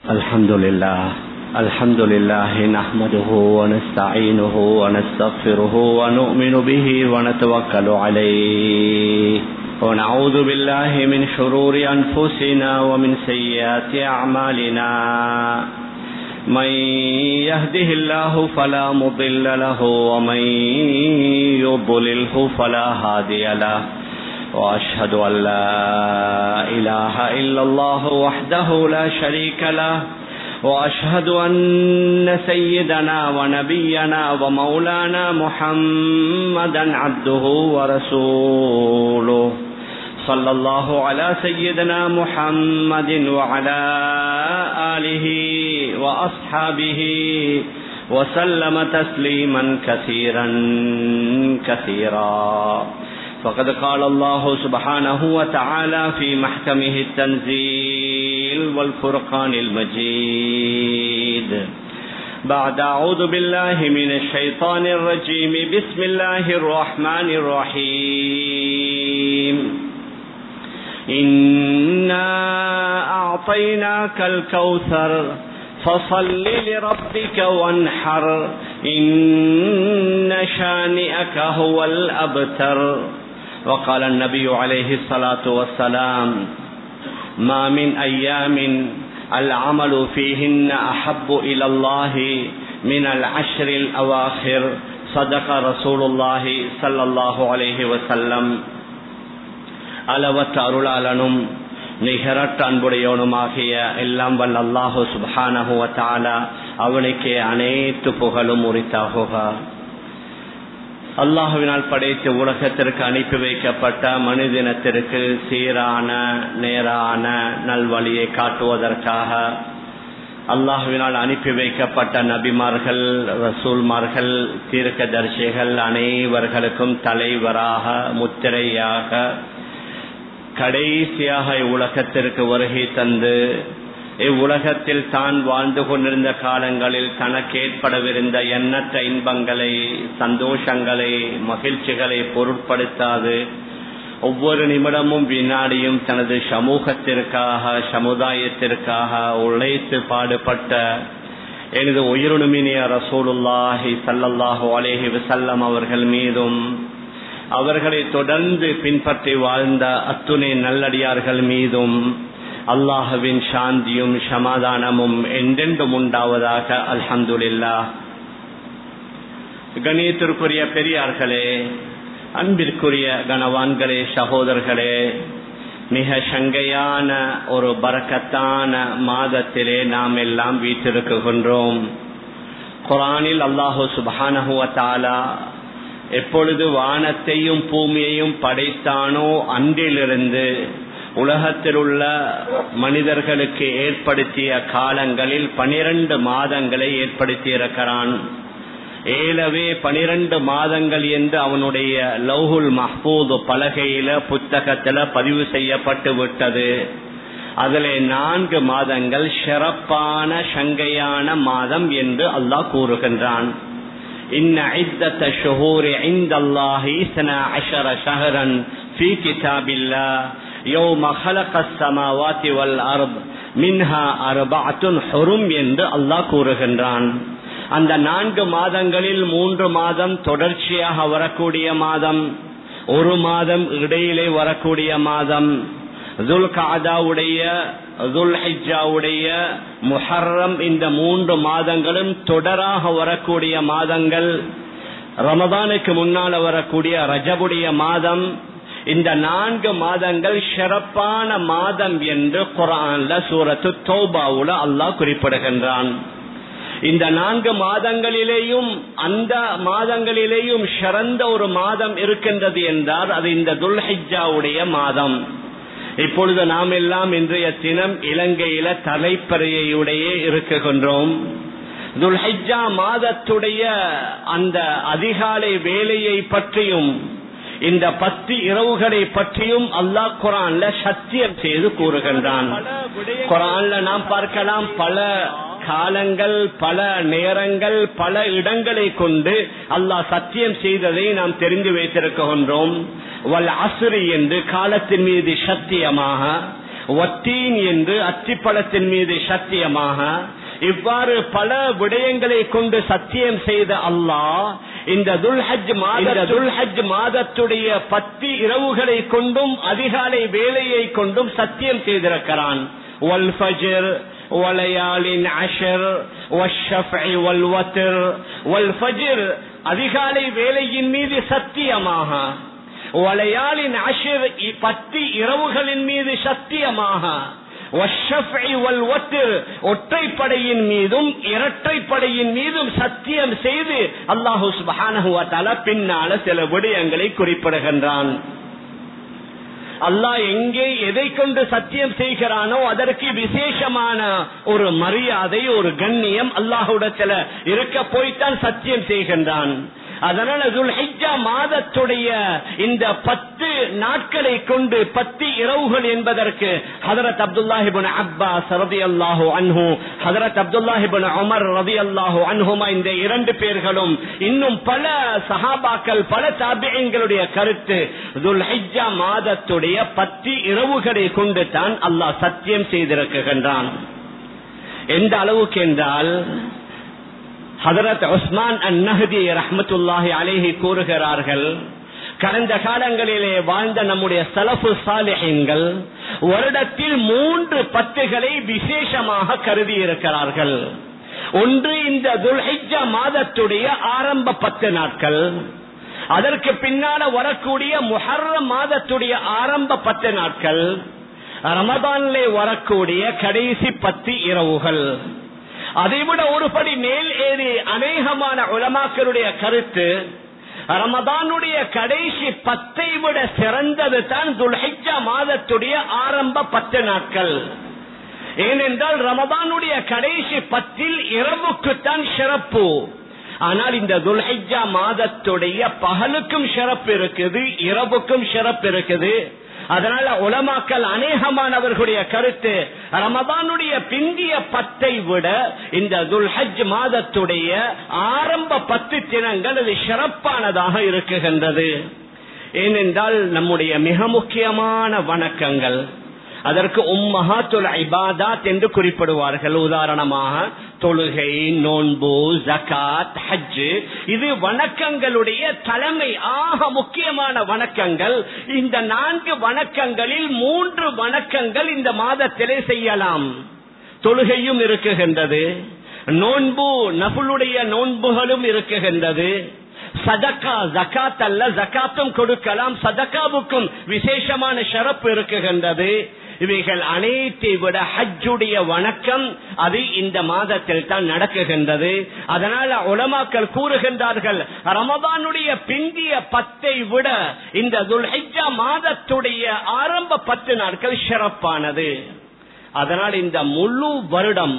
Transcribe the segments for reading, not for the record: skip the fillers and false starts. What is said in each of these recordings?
الحمد لله نحمده ونستعينه ونستغفره ونؤمن به ونتوكل عليه ونعوذ بالله من شرور أنفسنا ومن سيئات أعمالنا من يهده الله فلا مضل له ومن يضلله فلا هادي له وأشهد أن لا إله إلا الله وحده لا شريك له وأشهد أن سيدنا ونبينا ومولانا محمدا عبده ورسوله صلى الله على سيدنا محمد وعلى آله وأصحابه وسلم تسليما كثيرا كثيرا. فقد قال الله سبحانه وتعالى في محكمه التنزيل والفرقان المجيد بعد أعوذ بالله من الشيطان الرجيم بسم الله الرحمن الرحيم إنا أعطيناك الكوثر فصل لربك وانحر إن شانئك هو الأبتر. وقال النبي عليه الصلاة والسلام ما من أيام العمل فيهن أحب إلى الله من العشر الأواخر. صدق رسول الله صلى الله عليه وسلم. அளவற்ற அருளாளனும் நிகரற்ற அன்புடையவனுமாகிய எல்லாம் வல்ல அல்லாஹு சுப்ஹானஹு வ தஆலா அவனுக்கே அனைத்து புகழும் உரித்தாகுக. அல்லாஹுவினால் படைத்து உலகத்திற்கு அனுப்பி வைக்கப்பட்ட மனிதனத்திற்கு சீரான நேரான நல்வழியை காட்டுவதற்காக அல்லாஹுவினால் அனுப்பி வைக்கப்பட்ட நபிமார்கள், ரசூல்மார்கள், தீர்க்கதரிசிகள் அனைவர்களுக்கும் தலைவராக முத்திரையாக கடைசியாக இவ்வுலகத்திற்கு வருகை தந்து இவ்வுலகத்தில் தான் வாழ்ந்து கொண்டிருந்த காலங்களில் தனக்கு ஏற்படவிருந்த எண்ணற்ற இன்பங்களை, சந்தோஷங்களை, மகிழ்ச்சிகளை பொருட்படுத்தாது ஒவ்வொரு நிமிடமும் வினாடியும் தனது சமூகத்திற்காக சமுதாயத்திற்காக உழைத்து பாடுபட்ட எனது உயிருணுமினிய ரசூலுல்லாஹி ஸல்லல்லாஹு அலைஹி வஸல்லம் அவர்கள் மீதும் அவர்களை தொடர்ந்து பின்பற்றி வாழ்ந்த அத்துணை நல்லடியார்கள் மீதும் அல்லாஹுவின் சாந்தியும் சமாதானமும் என்றென்றும் உண்டாவதாக. அல்ஹம்துலில்லாஹ். கணியத்திற்குரிய பெரியார்களே, அன்பிற்குரிய கனவான்களே, சகோதரர்களே, மிக சங்கையான ஒரு பரக்கத்தான மாதத்திலே நாம் எல்லாம் வீற்றிருக்கின்றோம். குர்ஆனில் அல்லாஹு சுப்ஹானஹு வ தஆலா எப்பொழுது வானத்தையும் பூமியையும் படைத்தானோ அன்றிலிருந்து உலகத்தில் உள்ள மனிதர்களுக்கு ஏற்படுத்திய காலங்களில் 12 மாதங்களை ஏற்படுத்தியிருக்கிறான். 12 மாதங்கள் என்று அவனுடைய லௌஹுல் மஹ்பூத் பலகையில புத்தகத்தில் பதிவு செய்யப்பட்டு விட்டது. அதிலே 4 மாதங்கள் சிறப்பான சங்கையான மாதம் என்று அல்லாஹ் கூறுகின்றான். إن عدة الشهور عند الله 12 شهرا في كتاب الله يوم خلق السماوات والأرض منها 4 حرم என்று அல்லாஹ் கூறுகின்றான். அந்த 4 மாதங்களில் 3 மாதம் தொடர்ச்சியாக வரக்கூடிய மாதம், 1 மாதம் இடையிலே வரக்கூடிய மாதம், துல்காதாவுடைய, துல்ஹிஜ்ஜாவுடைய, முஹர்ரம், இந்த 3 மாதங்களும் தொடராக வரக்கூடிய மாதங்கள், ரமதானுக்கு முன்னால் வரக்கூடிய ரஜபுடைய மாதம், இந்த 4 மாதங்கள் சிறப்பான மாதம் என்று குர்ஆன்ல சூரத்து தௌபாவுல அல்லாஹ் குறிப்பிடுகின்றான். இந்த 4 மாதங்களிலேயும் அந்த மாதங்களிலேயும் சிறந்த ஒரு மாதம் இருக்கின்றது என்றால் அது இந்த துல்ஹிஜ்ஜாவுடைய மாதம். இப்பொழுது நாம் எல்லாம் இன்றைய தினம் இலங்கையில தலைப்பறையுடைய இருக்குகின்றோம். துல்ஹிஜ்ஜா மாதத்துடைய அந்த அதிகாலை வேலையை பற்றியும் இந்த 10 இரவுகளை பற்றியும் அல்லாஹ் குர்ஆன்ல சத்தியம் செய்து கூறுகின்றான். குர்ஆன்ல நாம் பார்க்கலாம், பல காலங்கள், பல நேரங்கள், பல இடங்களை கொண்டு அல்லாஹ் சத்தியம் செய்ததை நாம் தெரிந்து வைத்திருக்கின்றோம். வல் அஸ்ரி என்று காலத்தின் மீது சத்தியமாக, வத்தீன் என்று அத்திப்பழத்தின் மீது சத்தியமாக, இவ்வாறு பல விடயங்களை கொண்டு சத்தியம் செய்த அல்லாஹ் இந்த துல்ஹஜ் மாதத்துடைய 10 இரவுகளை கொண்டும் அதிகாலை வேளையை கொண்டும் சத்தியம் செய்திருக்கிறான். வல் ஃபஜ்ர் வலயாலின் அஷ்ர் வஷ்ஷஃப்இ வல் வத்ர். வல் ஃபஜ்ர் அதிகாலை வேளையின் மீது சத்தியமாக, வலயாலின் அஷ்ர் 10 இரவுகளின் மீது சத்தியமாக, வஷ்ஷஃப்இ வல் வத்ர் ஒற்றைப்படையின் மீதும் இரட்டைப்படையின் மீதும் சத்தியம் செய்து அல்லாஹ் சுப்ஹானஹு வ தஆலா பின்னால சில விடயங்களை குறிப்பிடுகின்றான். அல்லாஹ் எங்கே எதை கொண்டு சத்தியம் செய்கிறானோ அதற்கு விசேஷமான ஒரு மரியாதை, ஒரு கண்ணியம் அல்லாஹ்விடத்தில் இருக்க போய்த்தான் சத்தியம் செய்கின்றான். அதனால துல்ஹிஜ்ஜா மாதத்துடைய இந்த 10 நாட்களை கொண்டு 10 இரவுகள் என்பதற்கு ஹஜ்ரத் அப்துல்லாஹ் இப்னு அப்பாஸ் ரலியல்லாஹு அன்ஹு, ஹஜ்ரத் அப்துல்லாஹ் இப்னு உமர் ரலியல்லாஹு அன்ஹுமா இந்த 2 பேர்களும் இன்னும் பல சஹாபாக்கள், பல தாபிஈன்களுடைய கருத்து துல்ஹிஜ்ஜா மாதத்துடைய 10 இரவுகளை கொண்டு தான் அல்லாஹ் சத்தியம் செய்திருக்கின்றான். எந்த அளவுக்கு என்றால் ஹஜ்ரத் உஸ்மான் அன்-நஹ்தி ரஹ்மத்துல்லாஹி அலைஹி கூறுகிறார்கள், கடந்த காலங்களிலே வாழ்ந்த நம்முடைய ஸலஃபு ஸாலிஹீன்கள் வருடத்தில் 3 பத்துகளை விசேஷமாக கருதி இருக்கிறார்கள். ஒன்று இந்த துல்ஹிஜ்ஜா மாதத்துடைய ஆரம்ப 10 நாட்கள், அதற்கு பின்னால வரக்கூடிய முஹர்ரம் மாதத்துடைய ஆரம்ப 10 நாட்கள், ரமதானிலே வரக்கூடிய கடைசி 10 இரவுகள். அதைவிட ஒருபடி மேல் ஏறி அநேகமான உலமாக்களுடைய கருத்து, ரமதானுடைய கடைசி 10 விட சிறந்தது தான் துல்ஹிஜ்ஜா மாதத்துடைய ஆரம்ப 10 நாட்கள். ஏனென்றால் ரமதானுடைய கடைசி 10 இரவுக்குத்தான் சிறப்பு. ஆனால் இந்த துல்ஹிஜ்ஜா மாதத்துடைய பகலுக்கும் சிறப்பு இருக்குது, இரவுக்கும் சிறப்பு இருக்குது. அதனால உலமாக்கள் அநேகமானவர்களுடைய கருத்து, ரமதானுடைய பிந்திய 10 விட இந்த துல்ஹஜ் மாதத்துடைய ஆரம்ப 10 தினங்கள் அது சிறப்பானதாக இருக்குகின்றது. ஏனென்றால் நம்முடைய மிக முக்கியமான வணக்கங்கள், அதற்கு உம்மஹாத்துல் இபாதத் என்று குறிப்பிடுவார்கள். உதாரணமாக தொழுகை, நோன்பு, ஜகாத், ஹஜ், இது வணக்கங்களுடைய தலைமை, ஆக முக்கியமான வணக்கங்கள். இந்த 4 வணக்கங்களில் 3 வணக்கங்கள் இந்த மாதத்திலே செய்யலாம். தொழுகையும் இருக்குகின்றது, நோன்பு நஃபிலுடைய நோன்புகளும் இருக்குகின்றது, சதகா ஜகாத் அல்ல ஜகாத்தும் கொடுக்கலாம், சதகாவுக்கும் விசேஷமான சிறப்பு இருக்குகின்றது. இவைகள் அனைத்தை விட ஹஜ்ஜுடைய வணக்கம் அது இந்த மாதத்தில் தான் நடக்குகின்றது. அதனால உலமாக்கள் கூறுகின்றார்கள், ரமதானுடைய பிந்திய 10 விட இந்த துல்ஹிஜ்ஜா மாதத்துடைய ஆரம்ப 10 நாட்கள் சிறப்பானது. அதனால் இந்த முழு வருடம்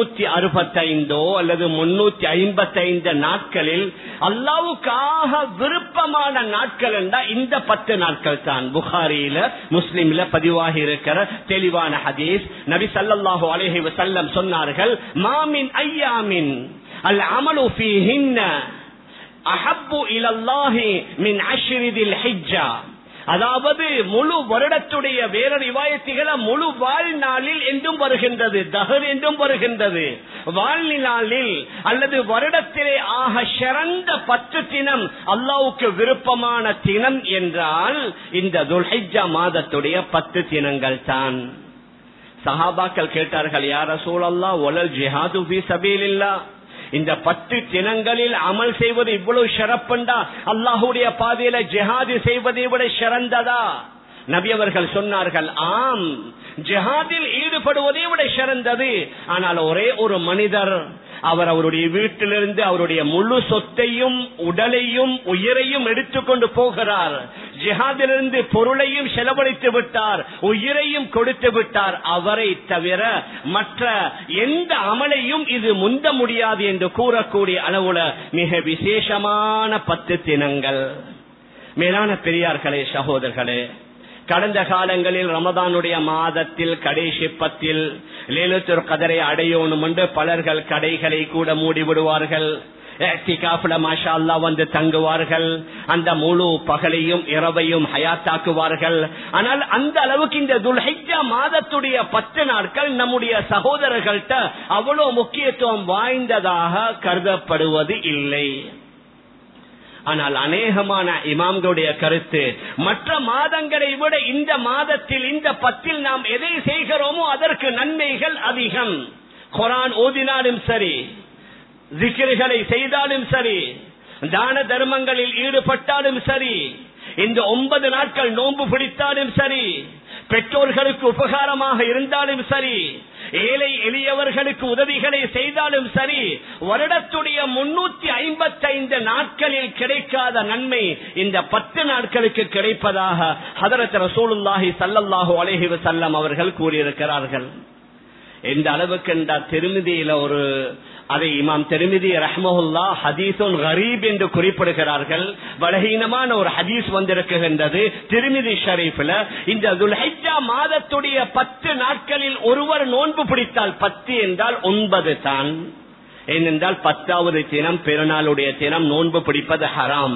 365 அல்லது 355 நாட்களில் அல்லாஹ்வுக்காக விருப்பமான நாட்கள் என்றால் இந்த 10 நாட்கள் தான். புகாரியில முஸ்லிம்ல பதிவாகி இருக்கிற தெளிவான ஹதீஸ், நபி ஸல்லல்லாஹு அலைஹி வஸல்லம் சொன்னார்கள், மாமின் ஐயாமின் அல் அமலு ஃபீஹின்ன அஹப்பு இலல்லாஹி மின் அஷ்ரி தில் ஹிஜ்ஜா. அதாவது முழு வருடத்துடைய வேற ரிவாயத்துகளை முழு வாழ்நாளில் என்றும் வருகின்றது, தஹர் என்றும் வருகின்றது. வாழ்நாளில் அல்லது வருடத்திலே ஆக சிறந்த 10 தினம், அல்லாஹ்வுக்கு விருப்பமான தினம் என்றால் இந்த துல்ஹிஜ்ஜா மாதத்துடைய 10 தினங்கள் தான். சஹாபாக்கள் கேட்டார்கள், யா ரசூலல்லாஹ் வலல் ஜிஹாது ஃபீ சபீலில்லாஹ், இந்த 10 தினங்களில் அமல் செய்வது இவ்வளவு சிறப்புண்டா, அல்லாஹ்வுடைய பாதையில ஜிஹாது செய்வதை விட சிறந்ததா? நபி அவர்கள் சொன்னார்கள், ஆம், ஜிஹாதில் ஈடுபடுவதை விட சிறந்தது. ஆனால் ஒரே ஒரு மனிதர் அவருடைய வீட்டிலிருந்து அவருடைய முழு சொத்தையும் உடலையும் உயிரையும் எடுத்துக்கொண்டு போகிறார், ஜிஹாதிலிருந்து பொருளையும் செலவழித்து விட்டார், உயிரையும் கொடுத்து விட்டார். அவரை தவிர மற்ற எந்த அமலையும் இது முந்த முடியாது என்று கூறக்கூடிய அளவுல மிக விசேஷமான 10 தினங்கள். மேலான பெரியார்களே, சகோதரர்களே, கடந்த காலங்களில் ரமதானுடைய மாதத்தில் கடைசி 10 லைலத்துல் கத்ரை அடையணும் என்று பலர்கள் கடைகளை கூட மூடிவிடுவார்கள். இஅ்திகாஃப்ல மாஷா அல்லாஹ் வந்து தங்குவார்கள். அந்த முழு பகலையும் இரவையும் ஹயாத்தாக்குவார்கள். ஆனால் அந்த அளவுக்கு இந்த துல்ஹிஜ்ஜா மாதத்துடைய 10 நாட்கள் நம்முடைய சகோதரர்கள்ட்ட அவ்வளவு முக்கியத்துவம் வாய்ந்ததாக கருதப்படுவது இல்லை. ஆனால் அநேகமான இமாம்களுடைய கருத்து, மற்ற மாதங்களை விட இந்த மாதத்தில் இந்த 10 நாம் எதை செய்கிறோமோ அதற்கு நன்மைகள் அதிகம். குர்ஆன் ஓதினாலும் சரி, ஜிக்ர்களை செய்தாலும் சரி, தான தர்மங்களில் ஈடுபட்டாலும் சரி, இந்த 9 நாட்கள் நோன்பு பிடித்தாலும் சரி, பெற்றோர்களுக்கு உபகாரமாக இருந்தாலும் சரி, ஏழை எளியவர்களுக்கு உதவிகளை செய்தாலும் சரி, வருடத்துடைய 355 நாட்களில் கிடைக்காத நன்மை இந்த 10 நாட்களுக்கு கிடைப்பதாக ஹதரத் ரசூலுல்லாஹி ஸல்லல்லாஹு அலைஹி வஸல்லம் அவர்கள் கூறியிருக்கிறார்கள். எந்த அளவுக்கு என்றால் திருமிதியில அதை இமாம் திருமிதி ரஹ்மஹுல்லாஹ் ஹதீஸுன் கரீப் என்று குறிப்பிடுகிறார்கள். பலஹீனமான ஒரு ஹதீஸ் வந்திருக்கின்றது திருமிதி ஷரீஃப்ல. இந்த துல்ஹிஜ்ஜா மாதத்துடைய 10 நாட்களில் ஒருவர் நோன்பு பிடித்தால், 10 என்றால் 9 தான். ஏனென்றால் 10வது தினம் பெருநாளுடைய தினம் நோன்பு பிடிப்பது ஹராம்.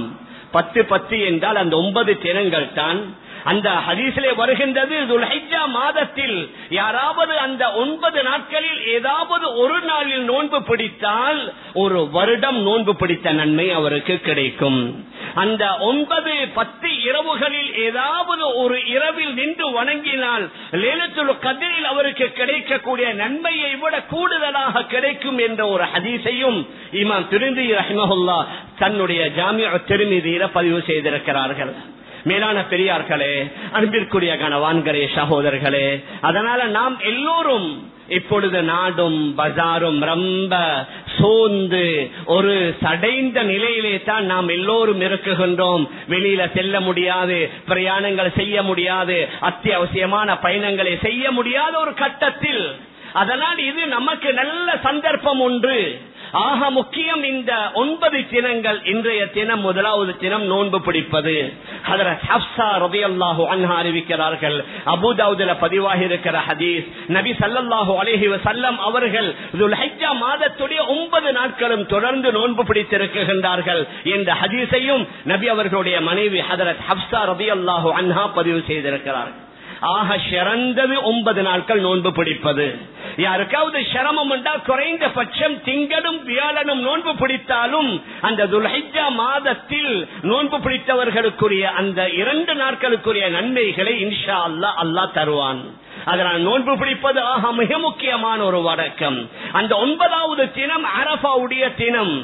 10 என்றால் அந்த 9 தினங்கள் தான். அந்த ஹதீஸிலே வருகின்றது, துல்ஹிஜ்ஜா மாதத்தில் யாராவது அந்த 9 நாட்களில் ஏதாவது ஒரு நாளில் நோன்பு பிடித்தால் ஒரு வருடம் நோன்பு பிடித்த நன்மை அவருக்கு கிடைக்கும். அந்த 9, 10 இரவுகளில் ஏதாவது ஒரு இரவில் நின்று வணங்கினால் லைலத்துல் கத்ரில் அவருக்கு கிடைக்கக்கூடிய நன்மையை விட கூடுதலாக கிடைக்கும் என்ற ஒரு ஹதீஸையும் இமாம் திருமிதி ரஹ்மஹுல்லாஹ் தன்னுடைய ஜாமிஉ திருமிதியில பதிவு செய்திருக்கிறார்கள். மேலான பெரியார்களே, அன்பிற்குரிய கணவான்களே, சகோதரர்களே, அதனால நாம் எல்லோரும் இப்பொழுது நாடும் பஜாரும் ரொம்ப சோர்ந்து ஒரு சடைந்த நிலையிலே தான் நாம் எல்லோரும் இருக்குகின்றோம். வெளியில செல்ல முடியாது, பிரயாணங்கள் செய்ய முடியாது, அத்தியாவசியமான பயணங்களை செய்ய முடியாத ஒரு கட்டத்தில். அதனால் இது நமக்கு நல்ல சந்தர்ப்பம் ஒன்று. ஆக முக்கியம் இந்த 9 தினங்கள். இன்றைய தினம் முதலாவது தினம் நோன்பு பிடிப்பது. ஹஜ்ரத் ஹப்ஸா ரலியல்லாஹு அன்ஹா அறிவிக்கிறார்கள், அபூ தாவூதுல பதிவாகி இருக்கிற ஹதீஸ், நபி ஸல்லல்லாஹு அலைஹி வஸல்லம் அவர்கள் துல்ஹிஜ்ஜா மாதத்துடைய 9 நாட்களும் தொடர்ந்து நோன்பு பிடித்திருக்கின்றார்கள் என்ற ஹதீஸையும் நபி அவர்களுடைய மனைவி ஹஜ்ரத் ஹப்ஸா ரலியல்லாஹு அன்ஹா பதிவு செய்திருக்கிறார்கள். ஆக சிறந்தது 9 நாட்கள் நோன்பு பிடிப்பது. யாருக்காவது சிரமம் என்றால் குறைந்தபட்சம் திங்களும் வியாழனும் நோன்பு பிடித்தாலும் அந்த துல்ஹிஜ்ஜா மாதத்தில் நோன்பு பிடித்தவர்களுக்குரிய அந்த 2 நாட்களுக்குரிய நன்மைகளை இன்ஷா அல்லாஹ் அல்லாஹ் தருவான். அதனால் நோன்பு பிடிப்பது ஆக மிக முக்கியமான ஒரு வழக்கம். அந்த 9வது தினம் அரஃபாவுடைய தினம்.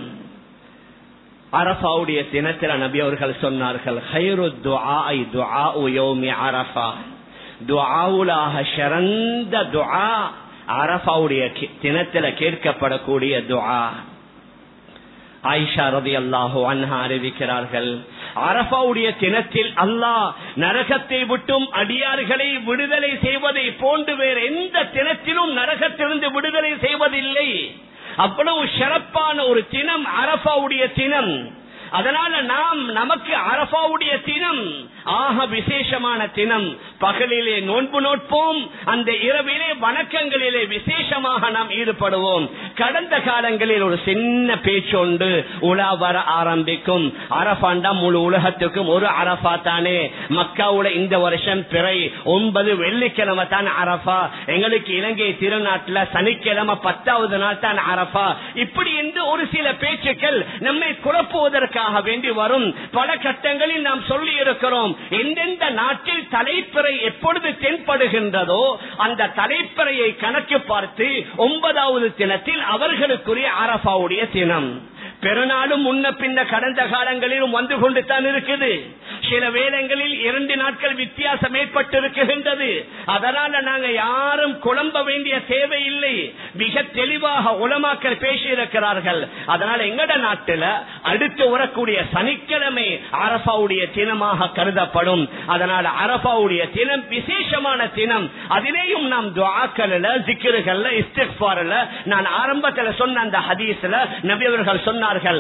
அரஃபாவுடைய தினத்தில் நபி அவர்கள் சொன்னார்கள், ஹைரு துஆஇ துஆஉ யௌமி அரஃபா. துஆவுலாக சிறந்த துஆ அரஃபாவுடைய தினத்தில் கேட்கப்படக்கூடிய துஆ. ஆயிஷா ரலியல்லாஹு அன்ஹா அறிவிக்கிறார்கள், அரஃபாவுடைய தினத்தில் அல்லாஹ் நரகத்தை விட்டும் அடியார்களை விடுதலை செய்வதை போன்று வேறு எந்த தினத்திலும் நரகத்திலிருந்து விடுதலை செய்வதில்லை. அவ்வளவு சிறப்பான ஒரு தினம் அரஃபாவுடைய தினம். அதனால நமக்கு அரஃபாவுடைய தினம் ஆக விசேஷமான தினம். பகலிலே நோன்பு நோட்போம், அந்த இரவிலே வணக்கங்களிலே விசேஷமாக நாம் ஈடுபடுவோம். கடந்த காலங்களில் ஒரு சின்ன பேச்சொண்டு உலா வர ஆரம்பிக்கும். அரஃபாண்டா முழு உலகத்துக்கும் ஒரு அரஃபா தானே. மக்காவுல இந்த வருஷம் பிறை 9 வெள்ளிக்கிழமை தான் அரஃபா. எங்களுக்கு இலங்கை திருநாட்டுல சனிக்கிழமை 10வது நாள் தான் அரஃபா. இப்படி என்று ஒரு சில பேச்சுக்கள் நம்மை குழப்புவதற்கு வேண்டி வரும். பல கட்டங்களில் நாம் சொல்லி இருக்கிறோம், எந்தெந்த நாட்டில் தலைப்பிறை எப்பொழுது தென்படுகின்றதோ அந்த தலைப்பிறையை கணக்கு பார்த்து 9வது தினத்தில் அவர்களுக்குரிய அரஃபாவுடைய தினம். பெருநாளும் முன்ன பின்ன கடந்த காலங்களிலும் வந்து கொண்டு தான் இருக்குது. சில வேளைகளில் 2 நாட்கள் வித்தியாசம் ஏற்பட்டிருக்கின்றது. அதனால நாங்க யாரும் குழம்ப வேண்டிய தேவையில்லை. மிக தெளிவாக உலமாக்கள் பேசியிருக்கிறார்கள். அதனால எங்கட நாட்டில் அடுத்து வரக்கூடிய சனிக்கிழமை அரஃபாவுடைய தினமாக கருதப்படும். அதனால அரஃபாவுடைய தினம் விசேஷமான தினம். அதிலேயும் நாம் துஆக்கள்ல, ஜிக்ருகள்ல, இஸ்திக்ஃபார்ல, நான் ஆரம்பத்தில் சொன்ன அந்த ஹதீஸ்ல நபி அவர்கள் சொன்னார், சொல்லுகிறார்கள்,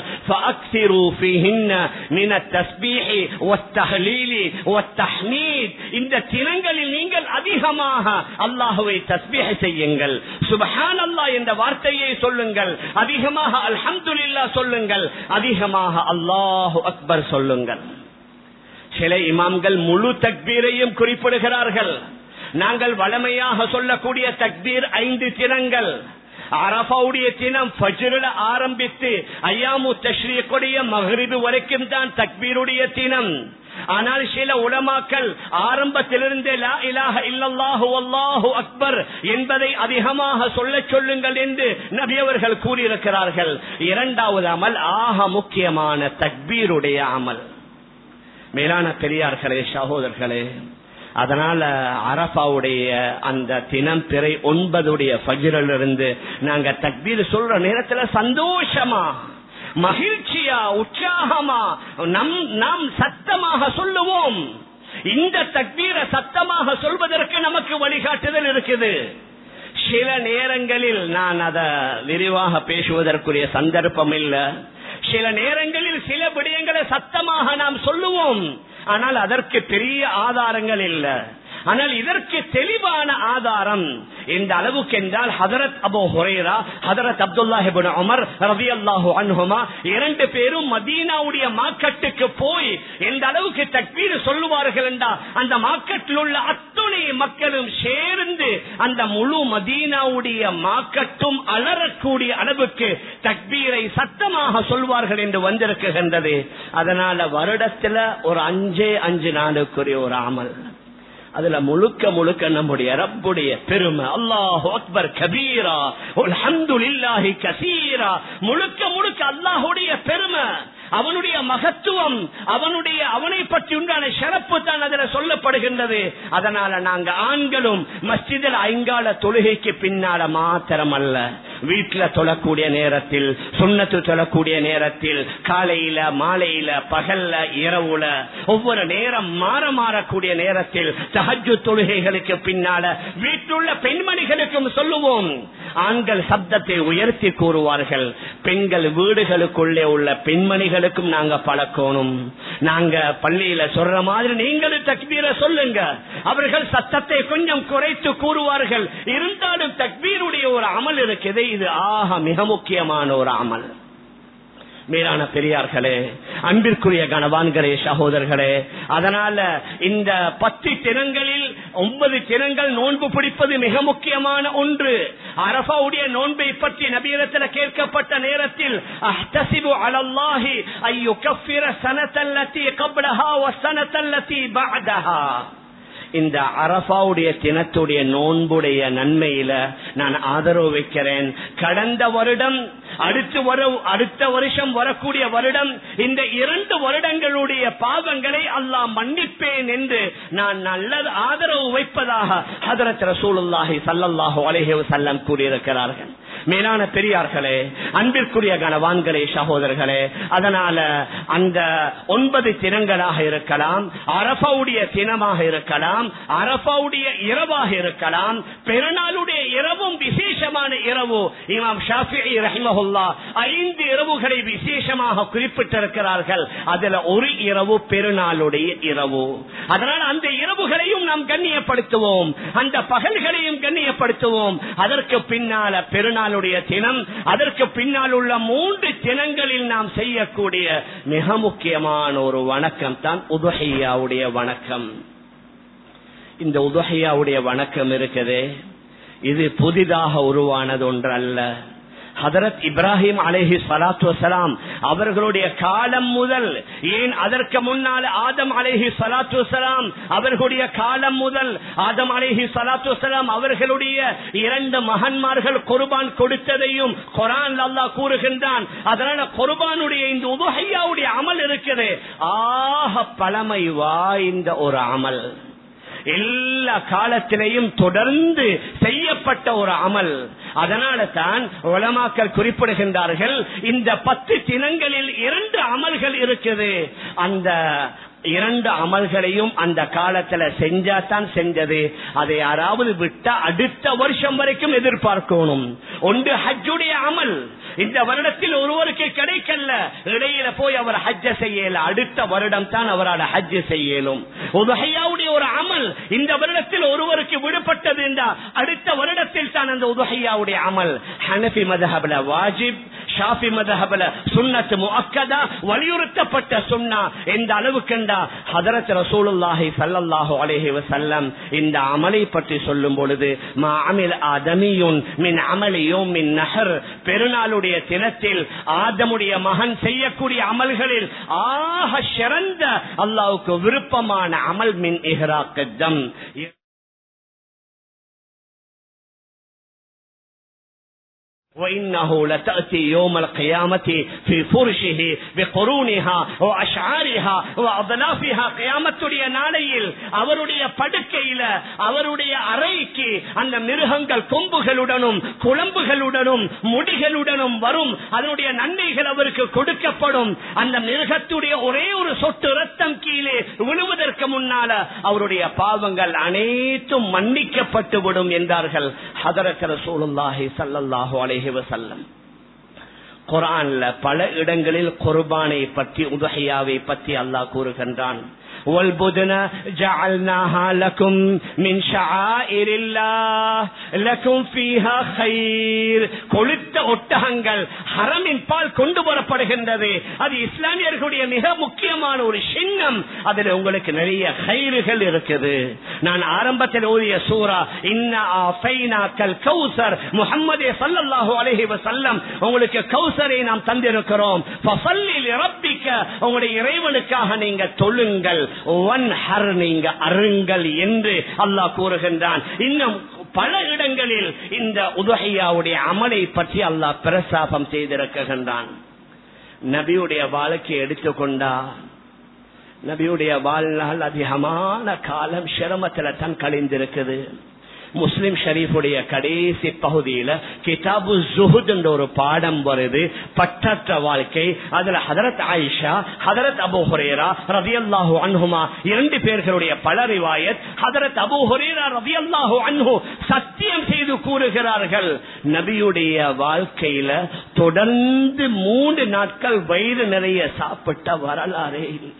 இந்த தினங்களில் நீங்கள் அதிகமாக அல்லாஹ்வை தஸ்பீஹ் செய்யுங்கள், சுப்ஹானல்லாஹ் என்ற வார்த்தையை சொல்லுங்கள், அதிகமாக அல்ஹம்துலில்லாஹ் சொல்லுங்கள், அதிகமாக அல்லாஹு அக்பர் சொல்லுங்கள். சில இமாம்கள் முழு தக்பீரையும் குறிப்பிடுகிறார்கள். நாங்கள் வளமையாக சொல்லக்கூடிய தக்பீர் 5 தினங்கள். அரஃபாவுடைய தினம் ஃபஜ்ரில் ஆரம்பித்து அய்யாமு தஷ்ரீக்குடைய மக்ரிப் வரைக்கும் தான் தக்பீருடைய தினம். ஆனால் சில உலமாக்கள் ஆரம்பத்திலிருந்தே லா இலாஹ இல்லல்லாஹு வல்லாஹு அக்பர் என்பதை அதிகமாக சொல்லுங்கள் என்று நபி அவர்கள் கூறியிருக்கிறார்கள். இரண்டாவது அமல் ஆக முக்கியமான தக்பீருடைய அமல். மேலான பெரியார்களே, சகோதரர்களே, அதனால அரஃபாவுடைய அந்த தினம் பிறை 9 ஃபஜ்ரில் இருந்து நாங்க தக்பீர் சொல்ற நேரத்துல சந்தோஷமா, மகிழ்ச்சியா, உற்சாகமா நாம் சத்தமாக சொல்லுவோம். இந்த தக்பீரை சத்தமாக சொல்வதற்கு நமக்கு வழிகாட்டுதல் இருக்குது. சில நேரங்களில் நான் அதை விரிவாக பேசுவதற்குரிய சந்தர்ப்பம் இல்லை. சில நேரங்களில் சில விடயங்களை சத்தமாக நாம் சொல்லுவோம், ஆனால் அதற்கு பெரிய ஆதாரங்கள் இல்லை. ஆனால் இதற்கு தெளிவான ஆதாரம் இந்த அளவுக்கு என்றால் ஹதரத் அபூ ஹுரைரா, ஹதரத் அப்துல்லாஹ் இப்னு உமர் ரலியல்லாஹு அன்ஹுமா 2 பேரும் மதீனாவுடைய மார்க்கெட்டுக்கு போய் எந்த அளவுக்கு தக்பீர் சொல்லுவார்கள் என்றால் அந்த மார்க்கெட்டில் உள்ள அத்துணை மக்களும் சேர்ந்து அந்த முழு மதீனாவுடைய மார்க்கெட்டும் அலறக்கூடிய அளவுக்கு தக்பீரை சத்தமாக சொல்வார்கள் என்று வந்திருக்கின்றது. அதனால வருடத்துல ஒரு 5 நாளுக்குரிய ஒரு அமல், அதுல முழுக்க நம்முடைய ரப்புடைய பெருமை, அல்லாஹு அக்பர் கபீரா அல்ஹம்துலில்லாஹி கஸீரா, முழுக்க அல்லாஹுடைய பெருமை, அவனுடைய மகத்துவம், அவனை பற்றி உண்டான சிறப்பு தான் அதில் சொல்லப்படுகின்றது. அதனால நாங்க ஆண்களும் மஸ்ஜிதில் 5 தொழுகைக்கு பின்னால மாத்திரம் அல்ல, வீட்டுல தொழக்கூடிய நேரத்தில், சுன்னத்து தொழக்கூடிய நேரத்தில், காலையில, மாலையில, பகல்ல, இரவுல, ஒவ்வொரு நேரம் மாறக்கூடிய நேரத்தில், தஹஜ்ஜுத் தொழுகைகளுக்கு பின்னால வீட்டுள்ள பெண்மணிகளுக்கும் சொல்லுவோம். ஆண்கள் சப்தத்தை உயர்த்தி கூறுவார்கள், பெண்கள் வீடுகளுக்குள்ளே உள்ள பெண்மணிகளுக்கும் நாங்க பழக்கணும். நாங்க பள்ளியில சொல்ற மாதிரி நீங்களும் தக்பீரை சொல்லுங்க. அவர்கள் சத்தத்தை கொஞ்சம் குறைத்து கூறுவார்கள். இருந்தாலும் தக்பீருடைய ஒரு அமல் இருக்குது, இது ஆக மிக முக்கியமான ஒரு அமல். மேலான பெரியார்களே, அன்பிற்குரிய கணவான்களே, சகோதரர்களே, அதனால இந்த 10 தினங்களில் 9 தினங்கள் நோன்பு பிடிப்பது மிக முக்கியமான ஒன்று. அரஃபாவுடைய நோன்பை பற்றி நபியிடத்தில் கேட்கப்பட்ட நேரத்தில் அஹ்தஸிபு அலல்லாஹி அய்யுகஃபிர ஸனத்தல்லதி கப்லஹா வஸனத்தல்லதி பஅதஹா. இந்த அரஃபாவுடைய தினத்துடைய நோன்புடைய நன்மையில நான் ஆதரவு வைக்கிறேன். கடந்த வருடம், அடுத்த வருஷம் வரக்கூடிய வருடம், இந்த 2 வருடங்களுடைய பாவங்களை அல்லாஹ் மன்னிப்பேன் என்று நான் நல்ல ஆதரவு வைப்பதாக ஹதரத் ரசூலுல்லாஹி ஸல்லல்லாஹு அலைஹி வஸல்லம் கூறியிருக்கிறார்கள். மேலான பெரியார்களே, அன்பிற்குரிய கணவான்களே, சகோதரர்களே, அதனால அந்த 9 தினங்களாக இருக்கலாம், அரஃபாவுடைய தினமாக இருக்கலாம், அரஃபாவுடைய இரவாக இருக்கலாம், பெருநாளுடைய இரவும் விசேஷமான இரவு. இமாம் ஷாஃபிஈ ரஹிமஹுல்லாஹ் 5 இரவுகளை விசேஷமாக குறிப்பிட்டிருக்கிறார்கள். அதுல ஒரு இரவு பெருநாளுடைய இரவு. அதனால் அந்த இரவுகளையும் நாம் கண்ணியப்படுத்துவோம், அந்த பகல்களையும் கண்ணியப்படுத்துவோம். அதற்கு பின்னால பெருநாளுடைய தினம், அதற்கு பின்னால் உள்ள 3 தினங்களில் நாம் செய்யக்கூடிய மிக முக்கியமான ஒரு வணக்கம் தான் உதுஹியாவுடைய வணக்கம். இந்த உதுஹியாவுடைய வணக்கம் இருக்குது, இது புதிதாக உருவானது ஒன்று அல்ல. ஹதரத் இப்ராஹிம் அலைஹி ஸலாத்து வஸலாம் அவர்களுடைய காலம் முதல், ஏன் அதற்கு முன்னால் ஆதம் அலைஹி ஸலாத்து வஸலாம் அவர்களுடைய காலம் முதல், ஆதம் அலைஹி ஸலாத்து வஸலாம் அவர்களுடைய 2 மகன்மார்கள் குர்பான் கொடுத்ததையும் குர்ஆன்ல அல்லாஹ் கூறுகின்றான். அதனால குர்பானுடைய இந்த உதுஹியாவுடைய அமல் இருக்குது, ஆக பழமை வாய்ந்த ஒரு அமல், எல்லா காலத்திலேயும் தொடர்ந்து செய்யப்பட்ட ஒரு அமல். அதனால தான் உலமாக்கள் குறிப்பிடுகின்றார்கள், இந்த 10 தினங்களில் 2 அமல்கள் இருக்குது. அந்த 2 அமல்களையும் அந்த காலத்துல செஞ்சாதான் செஞ்சது. அதை யாராவது விட்டா அடுத்த வருஷம் வரைக்கும் எதிர்பார்க்கணும். ஒன்று ஹஜ்ஜுடைய அமல், இந்த வருடத்தில் ஒருவருக்கு கிடைக்கல, இடையில போய் அவர் ஹஜ்ஜ செய்யல, அடுத்த வருடம் தான் அவரால் ஹஜ்ஜ செய்யலும். உதுஹையாவுடைய ஒரு அமல் இந்த வருடத்தில் ஒருவருக்கு விடுபட்டது என்றால் அடுத்த வருடத்தில் தான் அந்த உதுஹையாவுடைய அமல். ஹனஃபி மذஹப்ல வாஜிப், ஷாஃபி மذஹப்ல சுன்னத் முஅக்கதா, வலியுறுத்தப்பட்ட சுன்னா. எந்த அளவுக்கு ஹதரத் ரசூலுல்லாஹி ஸல்லல்லாஹு அலைஹி வஸல்லம் இந்த அமலை பற்றி சொல்லும் பொழுது, மா அமில் ஆதமியுன் மின் அமலி யௌமின் நஹர், பெருநாளுடைய தினத்தில் ஆதமுடைய மகன் செய்யக்கூடிய அமல்களில் ஆக சிறந்த அல்லாஹ்வுக்கு விருப்பமான அமல் மின் இஹ்ராக் தம், وإنه لتأتي يوم القيامة في فرشه بقرونها وأشعارها وأضلافها. قيامத்துடைய நாளையில் அவருடைய படுக்கையில, அவருடைய அறைக்கு அந்த மிருகங்கள் கொம்புகளுடனும் குளம்புகளுடனும் முடிகளுடனும் வரும். அதனுடைய நன்மைகள் அவருக்கு கொடுக்கப்படும். அந்த மிருகத்துடைய ஒரே ஒரு சொட்டு ரத்தம் கீழே விழுவதற்கு முன்னால அவருடைய பாவங்கள் அனைத்தும் மன்னிக்கப்பட்டு விடும் என்றார்கள் ஹதரத் ரசூலுல்லாஹி ஸல்லல்லாஹு அலைஹி வஸல்லம். குர்ஆன்ல பல இடங்களில் குர்பானை பற்றி, உதுஹியாவை பற்றி அல்லாஹ் கூறுகின்றான். والبدن جعلناها لكم من شعائر الله لكم فيها خير. கொளுத்த ஒட்டகங்கள் ஹரமின் பால் கொண்டு வரப்படுகின்றது. அது இஸ்லாமியர்களுடைய மிக முக்கியமான ஒரு சின்னம். அதில் உங்களுக்கு நிறைய கைர்கள் இருக்குது. நான் ஆரம்பத்தில் ஓதிய சூரா இன்னா ஆஃபைனாக்கல் கௌசர், முஹம்மதே ஸல்லல்லாஹு அலைஹி வஸல்லம் உங்களுக்கு கௌசரை நாம் தந்திருக்கிறோம். ஃபஸல்லி லிரப்பிக, உங்களுடைய இறைவனுக்காக நீங்க தொழுங்கள், நீங்க அருங்கள் என்று அல்லாஹ் கூறுகின்றான். இன்னும் பல இடங்களில் இந்த உதுஹியாவுடைய அமலை பற்றி அல்லாஹ் பிரசாபம் செய்திருக்கின்றான். நபியுடைய வாழ்க்கை எடுத்துக்கொண்டா, நபியுடைய வாழ்நாள் அதிகமான காலம் சிரமத்தில் தான் கழிந்திருக்குது. முஸ்லிம் ஷரீஃபுடைய கடைசி பகுதியில கிதாபு ஸுஹுத் என்ற ஒரு பாடம் வருது, பற்றற்ற வாழ்க்கை. அதுல ஹதரத் ஆயிஷா, ஹதரத் அபூ ஹுரைரா ரலியல்லாஹு அன்ஹுமா 2 பேர்களுடைய பல ரிவாயத். ஹதரத் அபூ ஹுரைரா ரலியல்லாஹு அன்ஹு சத்தியம் செய்து கூறுகிறார்கள், நபியுடைய வாழ்க்கையில தொடர்ந்து 3 நாட்கள் வயிறு நிறைய சாப்பிட்ட வரலாறே இல்லை.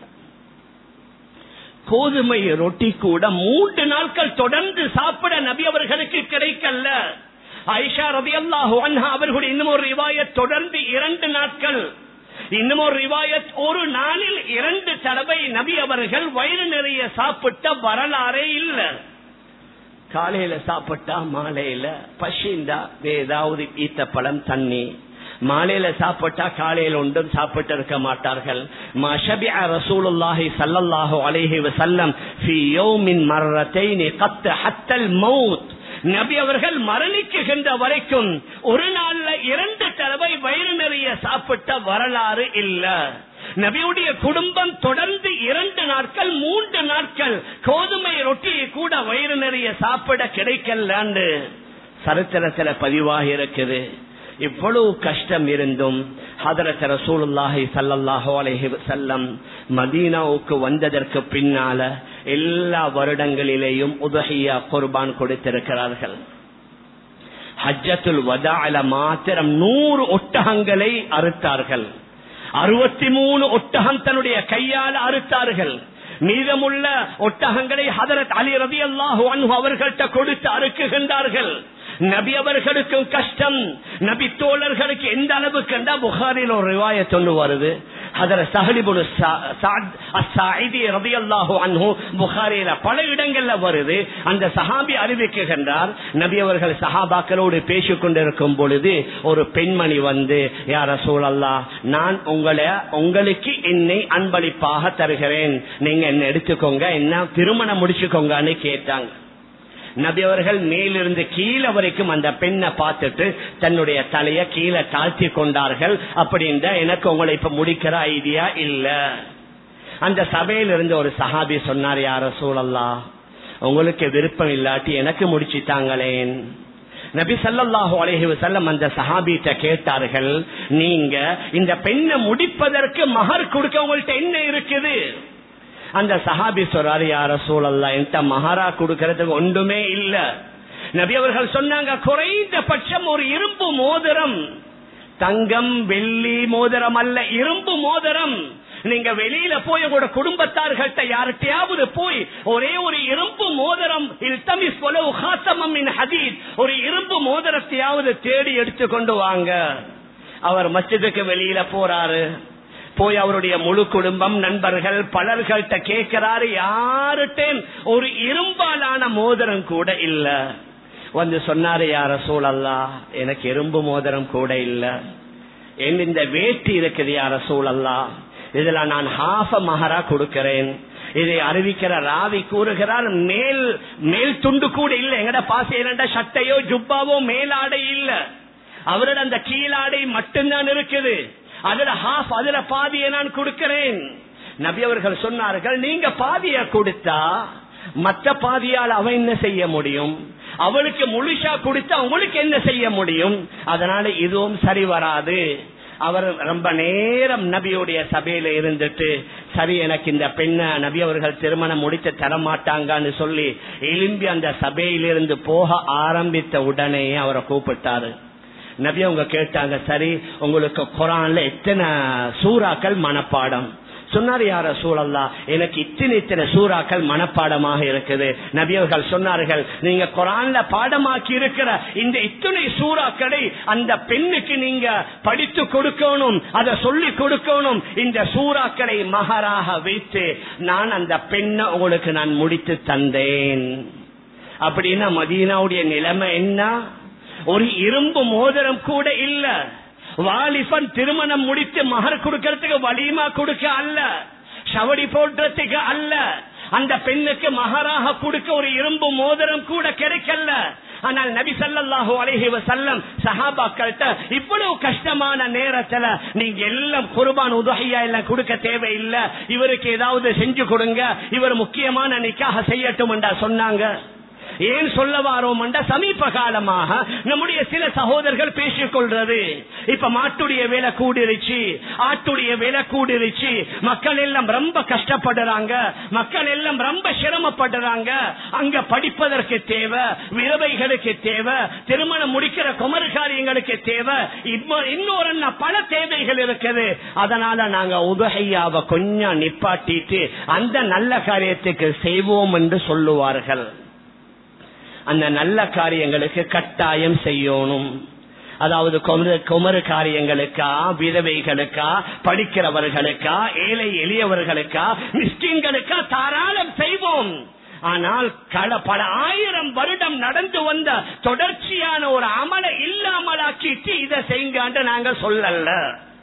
கோதுமை ரொட்டி கூட 3 நாட்கள் தொடர்ந்து சாப்பிட நபி அவர்களுக்கு கிடைக்கல. ஆயிஷா ரலியல்லாஹு அன்ஹா அவர்களுடைய இன்னும் ஒரு ரிவாயத் தொடர்ந்து 2 நாட்கள், இன்னும் ஒரு ரிவாயத் ஒரு நாளில் 2 தடவை நபி அவர்கள் வயிறு நிறைய சாப்பிட்ட வரலாறே இல்லை. காலையில சாப்பிட்டா மாலையில பசிந்தா ஏதாவது ஈத்த பழம் தண்ணி, மாலையில சாப்பிட்டா காலையில் ஒன்றும் சாப்பிட்டு இருக்க மாட்டார்கள். மஷபிஅ ரசூலுல்லாஹி ஸல்லல்லாஹு அலைஹி வஸல்லம் ஃபீ யௌமின் மர்ரத்தைன் கத் ஹத்தல் மௌத். நபி அவர்கள் மரணிக்குகின்ற வரைக்கும் ஒரு நாள்ல 2 தடவை வயிறு நிறைய சாப்பிட்ட வரலாறு இல்ல. நபியுடைய குடும்பம் தொடர்ந்து 2 நாட்கள் 3 நாட்கள் கோதுமை ரொட்டியை கூட வயிறு நிறைய சாப்பிட கிடைக்கலன்னு சரித்திரத்துல பதிவாகி இருக்குது. இவ்வளவு கஷ்டம் இருந்தும் ஹதரத் ரசூலுல்லாஹி ஸல்லல்லாஹு அலைஹி வஸல்லம் மதீனாவுக்கு வந்ததற்கு பின்னால எல்லா வருடங்களிலேயும் உதுஹியா குர்பான் கொடுத்திருக்கிறார்கள். ஹஜ்ஜத்துல் வதாஅல மாத்திரம் 100 ஒட்டகங்களை அறுத்தார்கள். 63 ஒட்டகம் தன்னுடைய கையால் அறுத்தார்கள். மீதமுள்ள ஒட்டகங்களை ஹதரத் அலி ரலியல்லாஹு அன்ஹு அவர்கள்ட்ட கொடுத்து அறுக்குகின்றார்கள். நபி அவர்களுக்கும் கஷ்டம், நபி தோழர்களுக்கு எந்த அளவுக்கு என்றா புகாரில் ஒரு ரிவாயத் ஒன்று வருது. ஹதரத் ஸஹல் இப்னு ஸஅத் அஸ்-ஸாஇதி ரலியல்லாஹு அன்ஹு புகாரில பல இடங்கள்ல வருது. அந்த சஹாபி அறிவிக்கின்றார், நபி அவர்கள் சஹாபாக்களோடு பேசிக் கொண்டிருக்கும் பொழுது ஒரு பெண்மணி வந்து, யா ரசூலல்லாஹ், நான் உங்களுக்கு என்னை அன்பளிப்பாக தருகிறேன், நீங்க என்ன எடுத்துக்கோங்க, என்ன திருமணம் முடிச்சுக்கோங்கன்னு கேட்டாங்க. நபி அவர்கள் மேலிருந்து கீழே வரைக்கும் அந்த பெண்ணை பார்த்துட்டு தன்னுடைய தலைய கீழே தாழ்த்தி கொண்டார்கள். அப்படின்ற எனக்கு உங்களை இப்ப முடிக்கிற ஐடியா இல்ல. அந்த சபையிலிருந்து ஒரு சஹாபி சொன்னார், யா ரசூலல்லாஹ், உங்களுக்கு விருப்பம் இல்லாட்டி எனக்கு முடிச்சுட்டாங்களேன். நபி ஸல்லல்லாஹு அலைஹி வஸல்லம் அந்த சஹாபிட்ட கேட்டார்கள், நீங்க இந்த பெண்ணை முடிப்பதற்கு மஹர் கொடுக்க உங்கள்ட்ட என்ன இருக்குது? அந்த சஹாபி சொல்றாரு, யா ரசூலல்லாஹ், என்கிட்ட மஹரா கொடுக்கறதுக்கு ஒன்றுமே இல்ல. நபி அவர்கள் சொன்னாங்க, குறைந்தபட்சம் ஒரு இரும்பு மோதிரம், தங்கம் வெள்ளி மோதிரம் அல்ல, இரும்பு மோதிரம். நீங்க வெளியில போய் உங்களோட குடும்பத்தார்கள்ட்ட யார்கிட்டயாவது போய் ஒரே ஒரு இரும்பு மோதிரம், ஒரு இரும்பு மோதிரத்தையாவது தேடி எடுத்து கொண்டு வாங்க. அவர் மஸ்ஜிதுக்கு வெளியில போறாரு. போய் அவருடைய முழு குடும்பம், நண்பர்கள், பலர்கள்ட்ட கேட்கிறாரு, யாருட்ட ஒரு இரும்பாலான மோதிரம் கூட இல்ல. வந்து சொன்னாரு, யா ரசூலல்லாஹ், எனக்கு இரும்பு மோதிரம் கூட இல்ல. இந்த வேட்டி இருக்குது யா ரசூலல்லாஹ், இதுல நான் ஹாஃப மஹரா கொடுக்கிறேன். இதை அறிவிக்கிற ராவி கூறுகிறார், மேல் துண்டு கூட இல்ல. எங்கட பாசையில சட்டையோ ஜுப்பாவோ மேலாடை இல்ல. அவரோட அந்த கீழாடை மட்டும்தான் இருக்குது. அதுல ஹாஃப், அதுல பாதியை நான் கொடுக்கிறேன். நபி அவர்கள் சொன்னார்கள், நீங்க பாதியை கொடுத்தா மற்ற பாதியால் அவன் என்ன செய்ய முடியும்? அவளுக்கு முழுசா கொடுத்தா உங்களுக்கு என்ன செய்ய முடியும்? அதனால இதுவும் சரி வராது. அவர் ரொம்ப நேரம் நபியுடைய சபையில இருந்துட்டு, சரி எனக்கு இந்த பெண்ண நபி அவர்கள் திருமணம் முடித்து தரமாட்டாங்கன்னு சொல்லி எழும்பி அந்த சபையிலிருந்து போக ஆரம்பித்த உடனே அவரை கூப்பிட்டாரு. நபி அவங்க கேட்டாங்க, சரி உங்களுக்கு குர்ஆன்ல எத்தனை சூறாக்கள் மனப்பாடம்? சொன்னார், யா ரசூலல்லாஹ், எனக்கு இத்தனை சூறாக்கள் மனப்பாடமாக இருக்குது. நபி அவர்கள் சொன்னார்கள், நீங்க குர்ஆன்ல பாடமாக்கி இருக்கிற இந்த இத்தனை சூறாக்களை அந்த பெண்ணுக்கு நீங்க படித்து கொடுக்கணும், அதை சொல்லி கொடுக்கணும். இந்த சூறாக்களை மஹராக வைத்து நான் அந்த பெண்ணை உங்களுக்கு நான் முடித்து தந்தேன். அப்படின்னா மதீனாவுடைய நிலைமை என்ன? ஒரு இரும்பு மோதிரம் கூட இல்ல. வாலிபன் திருமணம் முடித்து மஹர் கொடுக்கறதுக்கு, வலிமா கொடுக்க அல்ல, ஷவடி போடுறதுக்கு அல்ல, அந்த பெண்ணுக்கு மஹராக கொடுக்க ஒரு இரும்பு மோதிரம் கூட கிடைக்கல. ஆனால் நபி ஸல்லல்லாஹு அலைஹி வஸல்லம் சஹாபாக்கள்ட்ட இவ்வளவு கஷ்டமான நேரத்துல நீங்க எல்லாம் குர்பான் உதுஹியா எல்லாம் கொடுக்க தேவையில்லை, இவருக்கு ஏதாவது செஞ்சு கொடுங்க, இவர் முக்கியமான நிக்காஹ் செய்யட்டும் என்றா சொன்னாங்க. ஏன் சொல்ல வாரோம்? சமீப காலமாக நம்முடைய சில சகோதரர்கள் பேசிக் கொள்றது, இப்ப மாட்டுடைய விலை கூடிருச்சு, ஆட்டுடைய விலை கூடிருச்சு, மக்கள் எல்லாம் ரொம்ப கஷ்டப்படுறாங்க, மக்கள் எல்லாம் ரொம்ப சிரமப்படுறாங்க. அங்க படிப்பதற்கு தேவை, விதவைகளுக்கு தேவை, திருமணம் முடிக்கிற குமரு காரியங்களுக்கு தேவை, இன்னொரு பல தேவைகள் இருக்குது. அதனால நாங்க உதுஹியாவை கொஞ்சம் நிப்பாட்டிட்டு அந்த நல்ல காரியத்துக்கு செய்வோம் என்று சொல்லுவார்கள். அந்த நல்ல காரியங்களுக்கு கட்டாயம் செய்யணும். அதாவது குமரு காரியங்களுக்கா, விதவைகளுக்கா, படிக்கிறவர்களுக்கா, ஏழை எளியவர்களுக்கா, மிஸ்கின்களுக்கா தாராளம் செய்வோம். ஆனால் பல ஆயிரம் வருடம் நடந்து வந்த தொடர்ச்சியான ஒரு அமலை இல்லாமலாக்கிட்டு இதை செய்யுங்க நாங்க சொல்லல.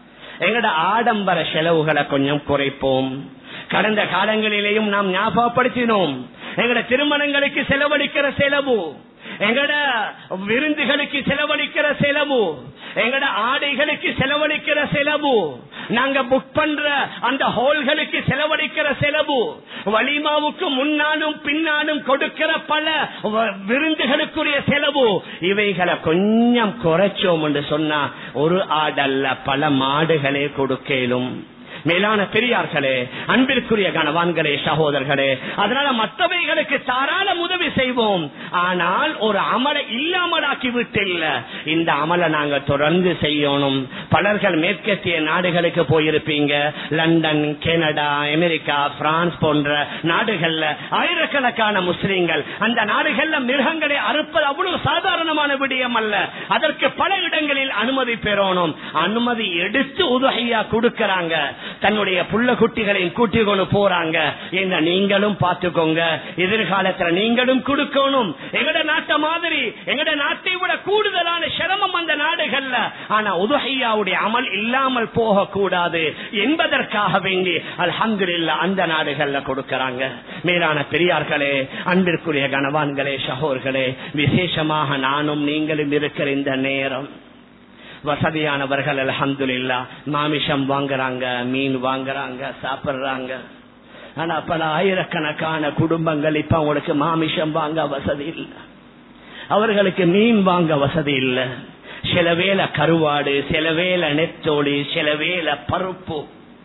எங்கட ஆடம்பர செலவுகளை கொஞ்சம் குறைப்போம். கடந்த காலங்களிலேயும் நாம் ஞாபகப்படுத்தினோம், எங்கட திருமணங்களுக்கு செலவழிக்கிற செலவு, எங்கட விருந்துகளுக்கு செலவழிக்கிற செலவு, எங்கட ஆடைகளுக்கு செலவழிக்கிற செலவு, நாங்க புக் பண்ற அந்த ஹால்களுக்கு செலவழிக்கிற செலவு, வலிமாவுக்கு முன்னாலும் பின்னாலும் கொடுக்கிற பல விருந்துகளுக்குரிய செலவு, இவைகளை கொஞ்சம் குறைச்சோம் என்று சொன்னா ஒரு ஆடல்ல பல மாடுகளே கொடுக்கலும். மேலான பெரியார்களே, அன்பிற்குரிய கணவான்களே, சகோதரர்களே, அதனால மற்றவைகளுக்கு தாராள உதவி செய்வோம். ஆனால் ஒரு அமலை இல்லாமலாக்கி விட்டு இல்ல, இந்த அமலை நாங்க தொடர்ந்து செய்யணும். பலர்கள் மேற்கத்திய நாடுகளுக்கு போயிருப்பீங்க, லண்டன், கனடா, அமெரிக்கா, பிரான்ஸ் போன்ற நாடுகள்ல ஆயிரக்கணக்கான முஸ்லிம்கள். அந்த நாடுகள்ல மிருகங்களை அறுப்பது அவ்வளவு சாதாரணமான விடயம் அல்ல. அதற்கு பல இடங்களில் அனுமதி பெறணும். அனுமதி எடுத்து உதுஹியா கொடுக்கறாங்க. தன்னுடைய புள்ள குட்டிகளையும் கூட்டி கொண்டு போறாங்க. என்ன நீங்களும் பார்த்துக்கோங்க, எதிர்காலத்துல நீங்களும் கொடுக்கணும். எங்கட நாட்டை மாதிரி, எங்கட நாட்டை விட கூடுதலான சிரமம் அந்த நாடுகள்ல. ஆனா உதுஹியாவுடைய அமல் இல்லாமல் போக கூடாது என்பதற்காக வேண்டி அல்ஹம்துலில்லாஹ் அந்த நாடுகள்ல கொடுக்கறாங்க. மேலான பெரியார்களே, அன்பிற்குரிய கணவான்களே, சகோதரர்களே, விசேஷமாக நானும் நீங்களும் இருக்கிற இந்த நேரம் வசதியானவர்கள் அல்ஹம்துலில்லாஹ் மாமிசம் வாங்குறாங்க, மீன் வாங்குறாங்க, சாப்பிடுறாங்க. ஆனா பல ஆயிரக்கணக்கான குடும்பங்கள் இப்ப அவங்களுக்கு மாமிசம் வாங்க வசதி இல்லை, அவர்களுக்கு மீன் வாங்க வசதி இல்லை. சில வேளை கருவாடு, சில வேளை நெத்தோடி, சில வேளை பருப்பு.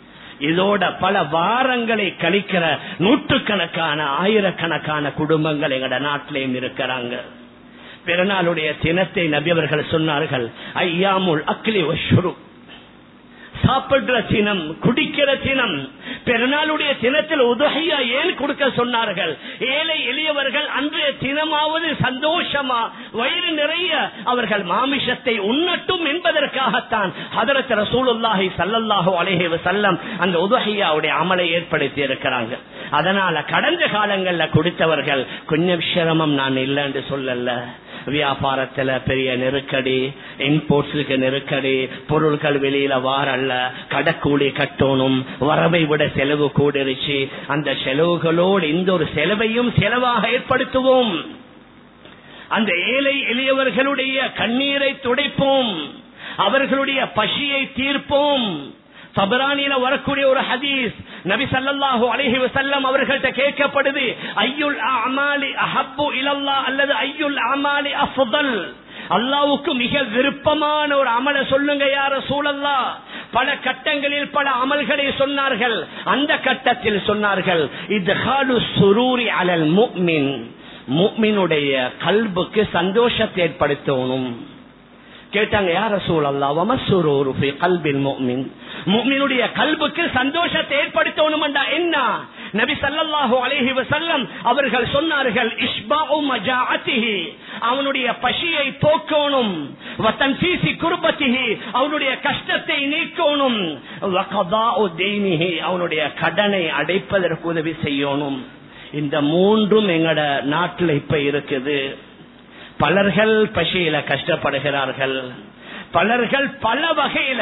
இதோட பல வாரங்களை கழிக்கிற நூற்றுக்கணக்கான ஆயிரக்கணக்கான குடும்பங்கள் எங்கட நாட்டிலேயும் இருக்கிறாங்க. பிறநாளுடைய தினத்தை நபி அவர்கள் சொன்னார்கள், ஐயாமுல் அக்லி வஷ்ஷுரு, சாப்பிடுற தினம், குடிக்கிற தினம். பெருநாளுடைய தினத்தில் உதஹியா ஏன் கொடுக்க சொன்னார்கள்? ஏழை எளியவர்கள் அன்றைய தினமாவது சந்தோஷமா வயிறு நிறைய அவர்கள் மாமிசத்தை உண்ணட்டும் என்பதற்காகத்தான் ஹதரத் ரசூலுல்லாஹி ஸல்லல்லாஹு அலைஹி வஸல்லம் அந்த உதஹியாவுடைய அமலை ஏற்படுத்தி இருக்கிறாங்க. அதனால கடந்த காலங்கள்ல கொடுத்தவர்கள் கொஞ்சம் சிரமம் நான் இல்லைன்னு சொல்லல. வியாபாரத்துல பெரிய நெருக்கடி, இம்போர்ட்ஸுக்கு நெருக்கடி, பொருட்கள் வெளியில வாரல்ல, கடக்கூலி கட்டணும், வரவை விட செலவு கூடிருச்சு. அந்த செலவுகளோடு இந்த ஒரு செலவையும் செலவாக ஏற்படுத்துவோம். அந்த ஏழை எளியவர்களுடைய கண்ணீரை துடைப்போம், அவர்களுடைய பசியை தீர்ப்போம். தபரானில வரக்கூடிய ஒரு ஹதீஸ், நபி ஸல்லல்லாஹு அலைஹி வஸல்லம் அவர்கள்ட்ட கேட்கப்படுது, ஐயுல் அமாலி அஹப்பு இலல்லாஹ் அல்லது ஐயுல் அமாலி அஃதல், அல்லாஹ்வுக்கு மிக விருப்பமான ஒரு அமலை சொல்லுங்க யா ரசூலல்லாஹ். பல கட்டங்களில் பல அமல்களை சொன்னார்கள். அந்த கட்டத்தில் சொன்னார்கள், இத்ஹாலு சுரூரி அலல் முஃமின், முஃமினுடைய கல்புக்கு சந்தோஷத்தை ஏற்படுத்தணும். கேட்டாங்க, யா ரசூலல்லாஹ் வமா சுரூரு ஃபீ கல்பில் முஃமின், முஃமினுடைய கல்புக்கு சந்தோஷத்தை ஏற்படுத்தணும் என்றா என்ன? நபி ஸல்லல்லாஹு அலைஹி வஸல்லம் அவர்கள் சொன்னார்கள், இஷ்பாஉ மஜாஅத்திஹி, அவனுடைய பசியை போக்கணும், வ தன்ஃபீசி குர்பத்திஹி, அவனுடைய கஷ்டத்தை நீக்கணும், வ கதாஉ தைனிஹி, அவனுடைய கடனை அடைப்பதற்கு உதவி செய்யணும். இந்த மூன்றும் எங்கட நாட்டில் இப்ப இருக்குது. பலர்கள் பசியில கஷ்டப்படுகிறார்கள், பலர்கள் பல வகையில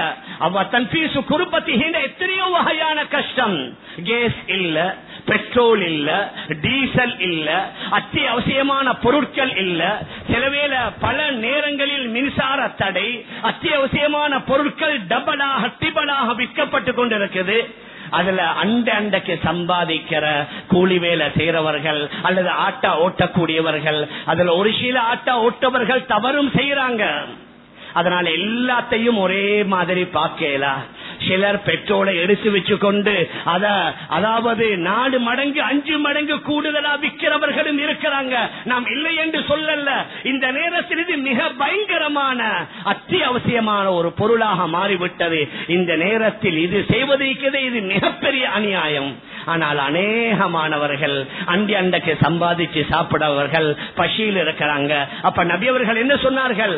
எத்தனையோ வகையான கஷ்டம். கேஸ் இல்ல, பெட்ரோல் இல்ல, டீசல் இல்ல, அத்தியாவசியமான பொருட்கள் இல்ல, சிலவேளை பல நேரங்களில் மின்சார தடை, அத்தியாவசியமான பொருட்கள் டபலாக டிபலாக விற்கப்பட்டு கொண்டிருக்குது. அதுல அண்டைக்கு சம்பாதிக்கிற கூலி வேலை செய்யறவர்கள் அல்லது ஆட்டா ஓட்டக்கூடியவர்கள், அதுல ஒரு சில ஆட்டா ஓட்டவர்கள் தவறும் செய்யறாங்க. அதனால எல்லாத்தையும் ஒரே மாதிரி பார்க்கலாம். சிலர் பெட்ரோலை எடுத்து வச்சு கொண்டு அதாவது 4 மடங்கு 5 மடங்கு கூடுதலா விற்கிறவர்களும் இருக்கிறாங்க. நாம் இல்லை என்று சொல்லல. இந்த நேரத்தில் இது மிக பயங்கரமான அத்தியாவசியமான ஒரு பொருளாக மாறிவிட்டது. இந்த நேரத்தில் இது செய்வதற்கு இது மிகப்பெரிய அநியாயம். ஆனால் அநேகமானவர்கள் அண்டைக்கு சம்பாதிச்சு சாப்பிடவர்கள் பசியில் இருக்கிறாங்க. அப்ப நபி அவர்கள் என்ன சொன்னார்கள்?